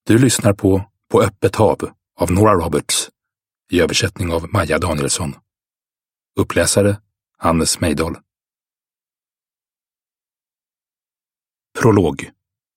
Du lyssnar på öppet hav av Nora Roberts i översättning av Maja Danielsson. Uppläsare Hannes Mejdal. Prolog.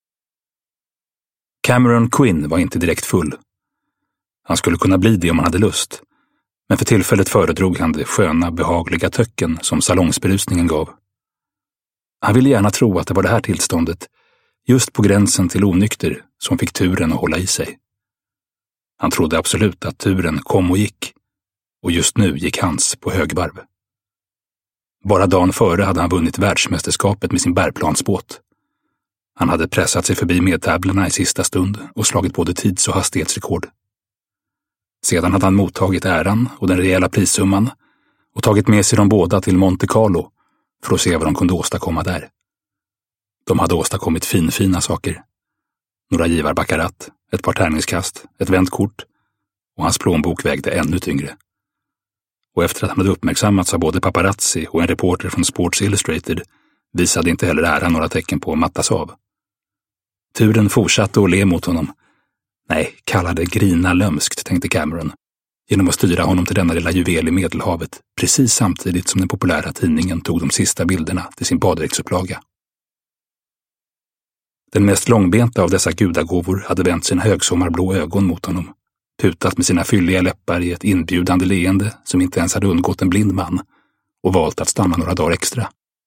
Cameron Quinn var inte direkt full. Han skulle kunna bli det om han hade lust, men för tillfället föredrog han det sköna, behagliga töcken som salongsberusningen gav. Han ville gärna tro att det var det här tillståndet, just på gränsen till onykter, som fick turen att hålla i sig. Han trodde absolut att turen kom och gick, och just nu gick hans på högvarv. Bara dagen före hade han vunnit världsmästerskapet med sin bärplansbåt. Han hade pressat sig förbi medtävlarna i sista stund och slagit både tids- och hastighetsrekord. Sedan hade han mottagit äran och den rejäla prissumman och tagit med sig de båda till Monte Carlo för att se vad de kunde åstadkomma där. De hade åstadkommit fina saker. Några givar baccarat, ett par tärningskast, ett vänt kort, och hans plånbok vägde ännu tyngre. Och efter att han hade uppmärksammats av både paparazzi och en reporter från Sports Illustrated visade inte heller äran några tecken på att mattas av. Turen fortsatte att le mot honom. Nej, kalla det grina lömskt, tänkte Cameron, genom att styra honom till denna lilla juvel i Medelhavet, precis samtidigt som den populära tidningen tog de sista bilderna till sin baddräktsupplaga. Den mest långbenta av dessa gudagåvor hade vänt sina högsommarblå ögon mot honom, tutat med sina fylliga läppar i ett inbjudande leende som inte ens hade undgått en blind man, och valt att stanna några dagar extra.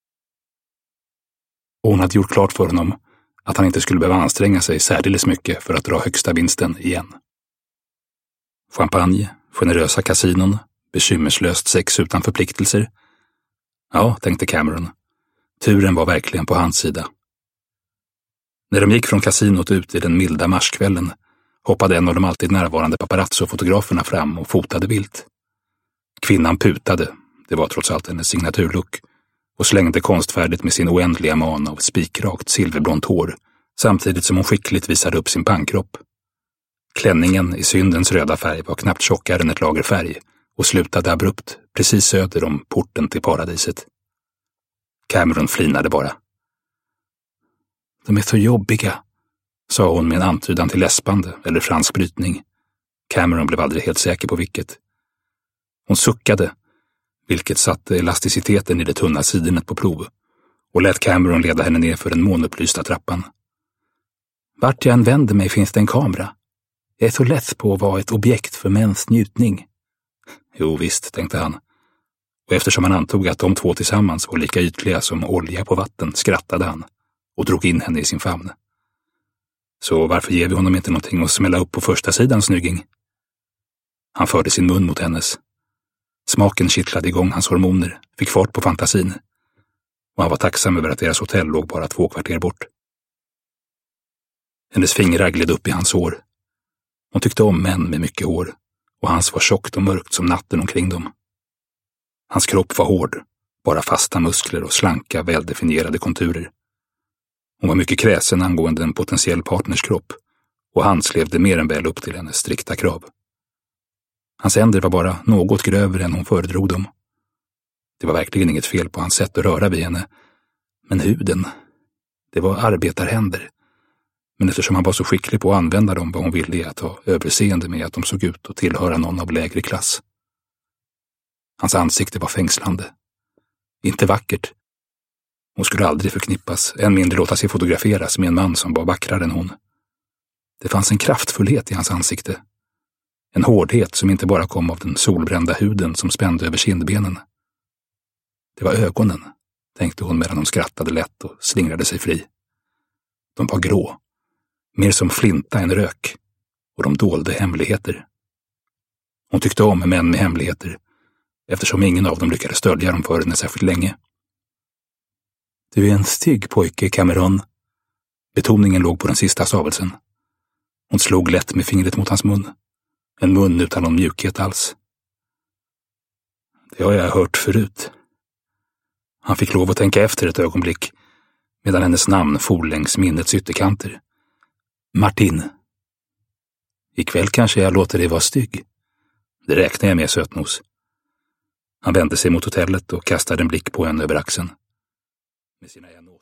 Och hon hade gjort klart för honom att han inte skulle behöva anstränga sig särdeles mycket för att dra högsta vinsten igen. Champagne, generösa kasinon, bekymmerslöst sex utan förpliktelser. Ja, tänkte Cameron, turen var verkligen på hans sida. När de gick från kasinot ut i den milda marskvällen hoppade en av de alltid närvarande paparazzo-fotograferna fram och fotade vilt. Kvinnan putade, det var trots allt hennes signaturlook, och slängde konstfärdigt med sin oändliga man av spikrakt silverblont hår, samtidigt som hon skickligt visade upp sin pangkropp. Klänningen i syndens röda färg var knappt tjockare än ett lager färg och slutade abrupt, precis söder om porten till paradiset. Cameron flinade bara. De är så jobbiga, sa hon med en antydan till läspande eller fransk brytning. Cameron blev aldrig helt säker på vilket. Hon suckade, vilket satte elasticiteten i det tunna sidenet på prov, och lät Cameron leda henne ner för den månupplysta trappan. Vart jag än vänder mig finns det en kamera. Jag är så less på att vara ett objekt för mäns njutning. Jo visst, tänkte han. Och eftersom han antog att de två tillsammans var lika ytliga som olja på vatten skrattade han och drog in henne i sin famn. Så varför ger vi honom inte någonting att smälla upp på första sidan, snygging? Han förde sin mun mot hennes. Smaken kittlade igång hans hormoner, fick fart på fantasin. Och han var tacksam över att deras hotell låg bara 2 kvarter bort. Hennes fingrar gled upp i hans hår. Hon tyckte om män med mycket hår, och hans var tjockt och mörkt som natten omkring dem. Hans kropp var hård, bara fasta muskler och slanka, väldefinierade konturer. Hon var mycket kräsen angående en potentiell partners kropp, och hans levde mer än väl upp till hennes strikta krav. Hans händer var bara något grövre än hon föredrog dem. Det var verkligen inget fel på hans sätt att röra vid henne, men huden, det var arbetarhänder. Men eftersom han var så skicklig på att använda dem var hon villig att ha överseende med att de såg ut att tillhöra någon av lägre klass. Hans ansikte var fängslande. Inte vackert. Hon skulle aldrig förknippas, än mindre låta sig fotograferas med en man som var vackrare än hon. Det fanns en kraftfullhet i hans ansikte. En hårdhet som inte bara kom av den solbrända huden som spände över kindbenen. Det var ögonen, tänkte hon medan hon skrattade lätt och slingrade sig fri. De var grå, mer som flinta än rök, och de dolde hemligheter. Hon tyckte om män med hemligheter, eftersom ingen av dem lyckades dölja dem för henne särskilt länge. Du är en stygg pojke, Cameron. Betoningen låg på den sista stavelsen. Hon slog lätt med fingret mot hans mun. En mun utan någon mjukhet alls. Det har jag hört förut. Han fick lov att tänka efter ett ögonblick, medan hennes namn for längs minnets ytterkanter. Martin. Ikväll kanske jag låter dig vara stygg. Det räknar jag med, sötnos. Han vände sig mot hotellet och kastade en blick på henne över axeln. Med sina